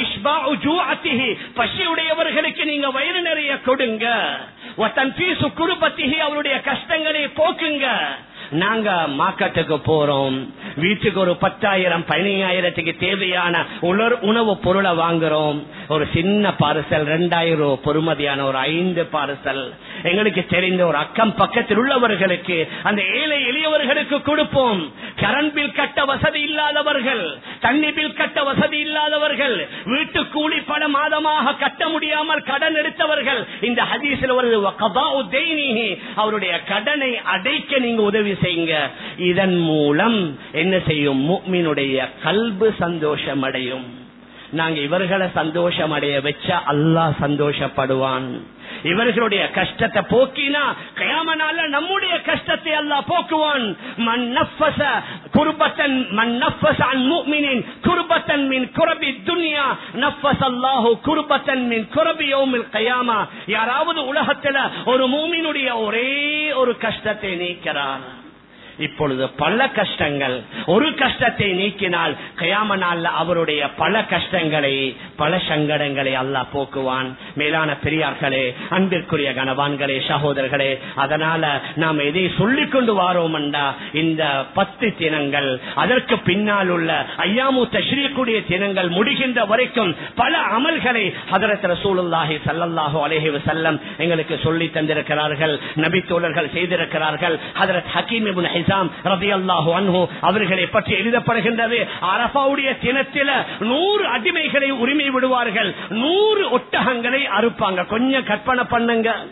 பசியுடையவர்களுக்கு நீங்க வயிறு நிறைய கொடுங்க, அவருடைய கஷ்டங்களை போக்குங்க. நாங்க மார்க்கெட்டுக்கு போறோம், வீட்டுக்கு ஒரு 10,000 15,000 தேவையான உணவு பொருளை வாங்குறோம். ஒரு சின்ன பார்சல் 2,000 ரூபாய் பொறுமதியான ஒரு 5 பார்சல் எங்களுக்கு தெரிந்த ஒரு அக்கம் பக்கத்தில் உள்ளவர்களுக்கு, அந்த ஏழை எளியவர்களுக்கு கொடுப்போம். கரண்ட் பில் கட்ட வசதி இல்லாதவர்கள், தண்ணி பில் கட்ட வசதி இல்லாதவர்கள், வீட்டு கூலி பல மாதமாக கட்ட முடியாமல் கடன் எடுத்தவர்கள், இந்த ஹதீஸில் வருது அவருடைய கடனை அடைக்க நீங்க உதவி செய்யுங்க. இதன் மூலம் என்ன செய்யும்? முஃமினுடைய கல்பு சந்தோஷம் அடையும். நாங்க இவர்களை சந்தோஷம் அடைய வச்சா அல்லாஹ் சந்தோஷப்படுவான். இவர்களுடைய கஷ்டத்தை போக்கினா கியாமத் நாள்ல நம்முடைய கஷ்டத்தை அல்லாஹ் போக்குவான். மன் நஃபஸ குர்பத்தன் மன் நஃபஸ அன் முஃமினின் குர்பத்தன் மின் குரபி துன்யா நஃபஸல்லாஹு குர்பத்தன் மின் குரபி யௌமில் கியாமா. யாராவது உலகத்துல ஒரு முஃமினுடைய ஒரே ஒரு கஷ்டத்தை நீக்கிறார். இப்பொழுது பல கஷ்டங்கள், ஒரு கஷ்டத்தை நீக்கினால் கியாமத் நாள்ல அவருடைய பல கஷ்டங்களை பல சங்கடங்களை அல்லாஹ் போக்குவான். மேலான பெரியார்களே, அன்பிற்குரிய கணவான்களே, சகோதரர்களே, அதனால நாம் எதை சொல்லிக் கொண்டு வாரோம் என்றா, இந்த 10 தினங்கள், அதற்கு பின்னால் உள்ள ஐயாமு தஷ்ரீக்குடைய தினங்கள் முடிகின்ற வரைக்கும் பல அமல்களை ஹதரத் ரசூலுல்லாஹி ஸல்லல்லாஹு அலைஹி வஸல்லம் எங்களுக்கு சொல்லி தந்திருக்கிறார்கள், நபி தோழர்கள் செய்திருக்கிறார்கள். ஹதரத் ஹக்கீம் இப்னு ஹிஸாம் ரலியல்லாஹு அன்ஹு அவர்களை பற்றி எழுதப்படுகின்றது, அரஃபாவுடைய தினத்தில் 100 அடிமைகளை உரிமை விடுவார்கள், 100 ஒட்டகங்களை அறுப்பாங்க. கொஞ்சம் கற்பனை பண்ணுங்க,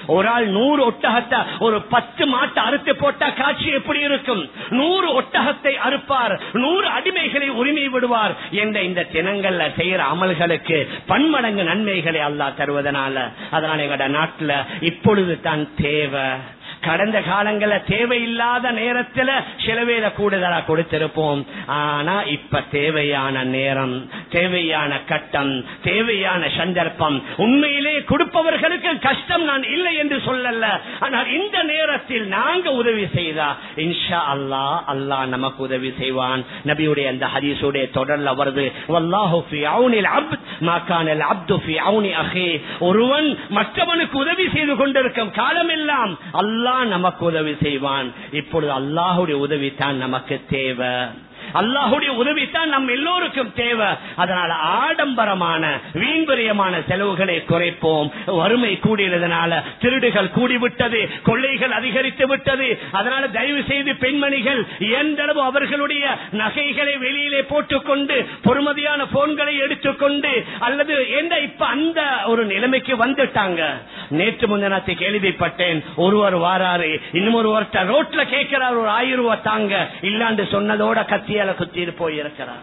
ஒரு ஆள் 100 ஒட்டகத்தை ஒரு 10 மாட்டை அறுத்து போட்டா காட்சி எப்படி இருக்கும்? 100 ஒட்டகத்தை அறுப்பார், 100 அடிமைகளை உரிமை விடுவார் என்ற இந்த தினங்கள்ல செய்யற அமல்களுக்கு பன்மடங்கு நன்மைகளை அல்லாஹ் தருவதனால அதனால எங்கட நாட்டுல இப்பொழுது தான் தேவை. கடந்த காலங்கள தேவையில்லாத நேரத்தில் சிலவேல கூடுதலா கொடுத்திருப்போம். ஆனா இப்ப தேவையான நேரம், தேவையான கட்டம், தேவையான சந்தர்ப்பம். உண்மையிலே கொடுப்பவர்களுக்கு கஷ்டம் நான் இல்லை என்று சொல்லல. ஆனால் இந்த நேரத்தில் நாங்க உதவி செய்தா இன்ஷா அல்லாஹ் அல்லாஹ் நமக்கு உதவி செய்வான். நபியுடைய அந்த ஹதீஸுடைய தொடர்ல வருது, வல்லாஹு ஃபீ அவுனில் அப்த் மா கானல் அப்து ஃபீ அவுனி அஹீ. ஒருவன் மற்றவனுக்கு உதவி செய்து கொண்டிருக்கும் காலமெல்லாம் அல்லாஹ் நமக்கு உதவி செய்வான். இப்பொழுது அல்லாஹுடைய உதவி தான் நமக்கு தேவை. அல்லாஹுடைய உதவி தான் நம் எல்லோருக்கும் தேவை. அதனால ஆடம்பரமான வீண்விரயமான செலவுகளை குறைப்போம். வறுமை கூடியதனால திருடுகள் கூடிவிட்டது, கொள்ளைகள் அதிகரித்து விட்டது. அதனால தயவு செய்து பெண்மணிகள் எந்தளவு அவர்களுடைய நகைகளை வெளியிலே போட்டுக்கொண்டு பொறுமதியான போன்களை எடுத்துக்கொண்டு அல்லது இப்ப அந்த ஒரு நிலைமைக்கு வந்துட்டாங்க. நேற்று முந்தினத்தை கேள்விப்பட்டேன், ஒருவர் வாராரு, இன்னும் ஒருவர் ரோட்ல கேட்கிறார், ஒரு 1000 ரூபாய் தாங்க இல்லாண்டு சொன்னதோட கத்தியால குத்திட்டு போயிருக்கிறார்.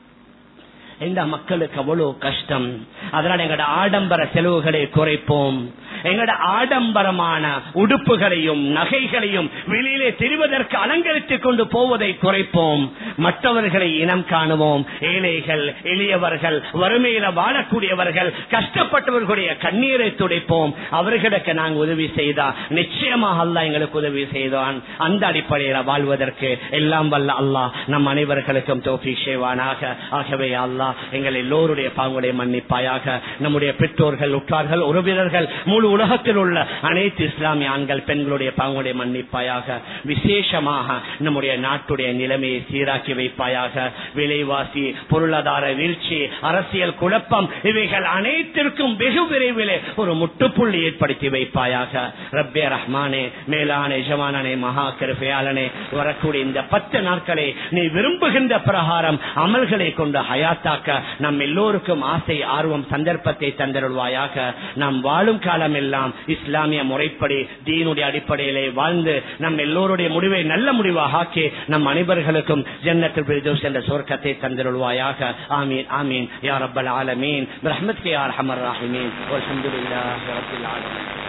இந்த மக்களுக்கு அவ்வளவு கஷ்டம். அதனால எங்கட ஆடம்பர செலவுகளை குறைப்போம். எங்கட ஆடம்பரமான உடுப்புகளையும் நகைகளையும் வெளியிலே தெரிவதற்கு அலங்கரித்துக் கொண்டு போவதை குறைப்போம். மற்றவர்களை இனம் காணுவோம். ஏழைகள், எளியவர்கள், வறுமையில வாழக்கூடியவர்கள், கஷ்டப்பட்டவர்களுடைய கண்ணீரை துடைப்போம். அவர்களுக்கு நாங்கள் உதவி செய்தா நிச்சயமாக அல்லாஹ் எங்களுக்கு உதவி செய்தான். அந்த அடிப்படையில் வாழ்வதற்கு எல்லாம் வல்ல அல்லாஹ் நம் அனைவர்களுக்கும் தௌஃபீக் செய்வானாக. ஆகவே அல்லாஹ் எங்கள் எல்லோருடைய பாவங்களை மன்னிப்பாயாக. நம்முடைய பெற்றோர்கள், உற்றார்கள், உறவினர்கள், முழு உலகத்தில் உள்ள அனைத்து இஸ்லாமிய ஆண்கள் பெண்களுடைய பாவங்களை மன்னிப்பாயாக. விசேஷமாக நம்முடைய நாட்டுடைய நிலைமையை சீராக்கி வைப்பாயாக. விலைவாசி, பொருளாதார வீழ்ச்சி, அரசியல் குழப்பம் இவைகள் அனைத்திற்கும் வெகு விரைவில் ஒரு முட்டுப்புள்ளி ஏற்படுத்தி வைப்பாயாக. ரப்பே ரஹ்மானே, மேலான எஜமானனே, மகா கிருபையாளனே, வரக்கூடிய இந்த 10 நாட்களை நீ விரும்புகின்ற பிரகாரம் அமல்களை கொண்டு ஹயாத்தாக்க நம் எல்லோருக்கும் ஆசை, ஆர்வம், சந்தர்ப்பத்தை தந்தருள்வாயாக. நாம் வாழும் காலம் எல்லாம் இஸ்லாமிய முறைப்படி தீனுடைய அடிப்படையிலே வாழ்ந்து நம் எல்லோருடைய முடிவை நல்ல முடிவாக ஆக்கி நம் அனைவர்களுக்கும் ஜன்னத்துல் ஃபிர்தௌஸ் என்ற சொர்க்கத்தை தந்தருள்வாயாக. ஆமீன் ஆமீன் யா ரப்பல் ஆலமீன். பிரஹ்மத்க யா அர்ஹமர் ராஹிமீன். வல்ஹம்துலில்லாஹி ரப்பில் ஆலமீன்.